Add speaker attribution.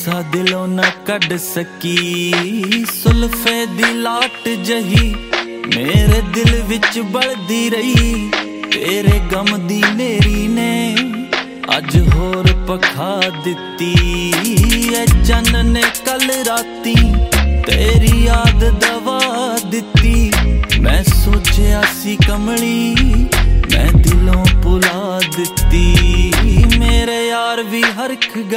Speaker 1: हासा दिलों ना कढ़ सकी। सुल्फे दी लाट जही मेरे दिल विच बलदी रही, तेरे गम दी नेरी ने अज होर पखा दिती। ए चन्न ने कल राती तेरी याद दवा दिती। मैं सोचिया सी कमली मैं दिलों भुला दिती। मेरे यार भी हरख गए